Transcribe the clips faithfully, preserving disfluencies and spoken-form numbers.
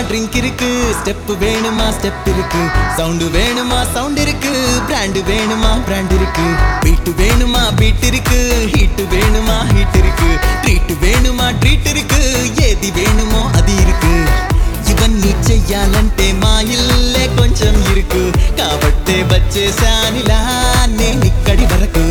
Drink இருக்கு, step வேணுமா step இருக்கு, சவுண்ட் வேணுமா சவுண்ட் இருக்கு, பிராண்ட் வேணுமா பிராண்ட் இருக்கு, பீட் வேணுமா பீட் இருக்கு, ஹீட் வேணுமா ஹீட் இருக்கு, ட்ரீட் வேணுமா ட்ரீட் இருக்கு, ఏది వేணுమో అది ఇருக்கு. ఇవన్నీ చెయ్యాలంటే మా ఇల్లే కొంచెం ఇరుకు, కాబట్టే వచ్చేసానిలా నేనిక్కడి వరకు.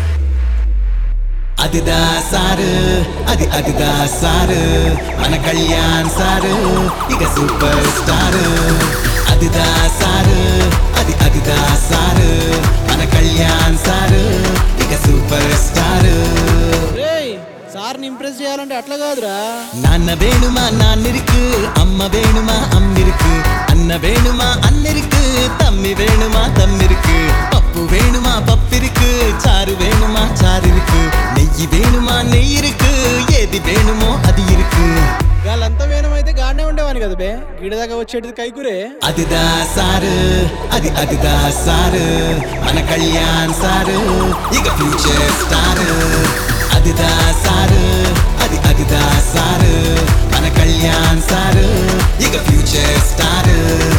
అదిదా సారు అది అదిదా సారు మన కళ్యాణ్ సారు ఇక సూపర్ స్టార్. అదిదా సారు అది అదిదా సారు మన కళ్యాణ్ సారు ఇక సూపర్ స్టార్. సార్ని ఇంప్రెస్ చేయాలంటే అట్లా కాదురా. నాన్న వేణుమా నాన్నిருக்கு, అమ్మ వేణుమా అమ్మిருக்கு, అన్న వేణుమా అన్నిருக்கு, తమ్మి వేణుమా తమ్మిருக்கு, పప్పు వేణుమా పప్పిருக்கு, చారు వేణుమా చారిருக்கு, నెయ్యి వేణుమా నెయ్యిருக்கு, ఏది వేణుమో అది ఇருக்கு. వాళ్ళంతా వేణమైతే గానే ఉండేవాని కదా బే, గిడ దాకా వచ్చేటిది కైకురే. అదిదా సారు అది అదిదా సారు మన కళ్యాణ్ సారు ఇక ఫ్యూచర్ స్టార్. అదిదా సారు అది అదిదా సారు మన కళ్యాణ్ సారు ఇక ఫ్యూచర్ స్టార్.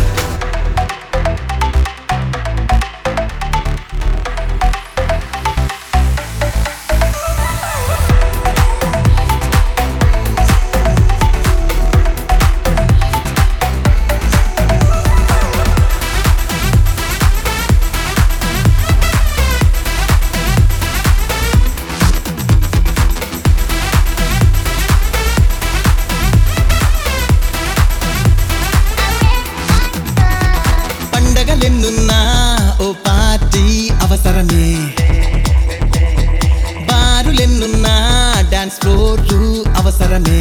ఎన్నున్నా ఓ పార్టీ అవసరమే, బారులెన్నున్నా డాన్స్ ఫ్లోర్లు అవసరమే,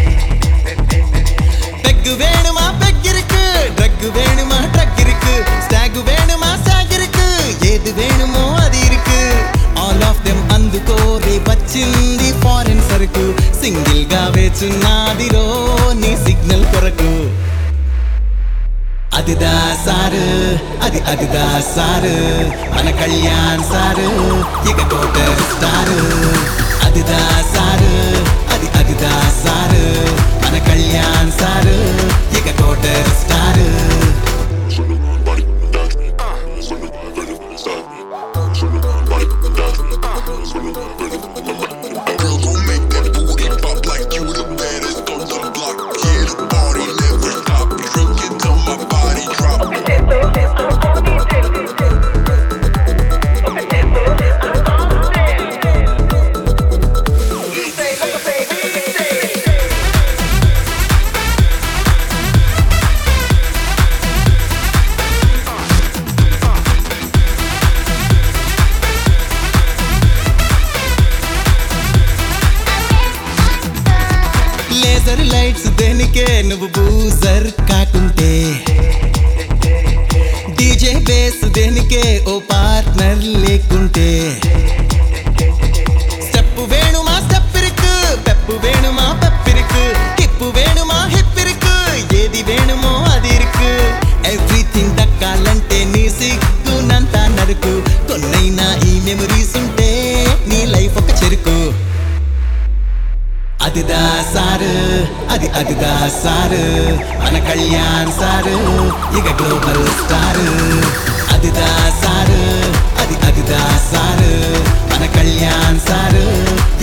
పెగ్గు వేణుమా పెగ్గిருக்கு, డ్రగ్ వేణుమా డ్రగ్ ఇருக்கு, స్టాగ్ వేణుమా స్టాగ్ ఇருக்கு, ఏది వేణుమో అది ఇருக்கு. ఆల్ ఆఫ్ దెమ్ అందుకోరే వచ్చింది ఫారెన్ సరుకు, సింగిల్ గా వేచున్నాదిరో నీ సిగ్నల్ కొరకు. అదిదా సారు అది అదిదా సారు మన కళ్యాణ్ సారు ఇక టోటల్ స్టార్. అదిదా సారు అది అదిదా సారు మన కళ్యాణ్ సారు ఇక టోటల్ స్టార్. లేజర్ లైట్స్ దేనికే నువ్వు బూజర్ కాకుంటే, డీజే బేస్ దేనికే ఓ పార్ట్నర్ లేకుంటే, స్టెప్ వేణుమా స్టెప్ ఇருக்கு, పెప్పు వేణుమా పెప్పిருக்கு, హిప్ వేణుమా హిప్ ఇருக்கு, ఏది వేణుమో అది ఇருக்கு. ఎవ్రీథింగ్ దక్కాలంటే నీ సిగ్గునంతా నరుకు, కొన్నైనా ఈ మెమరీస్ ఉంటే నీ లైఫ్ ఒక చెరుకు. అదిదా సారు అది అదిదా సారు మన కళ్యాణ్ సారు ఇక గ్లోబల్ స్టార్. అదిదా సారు అది అదిదా సారు మన కళ్యాణ్ సారు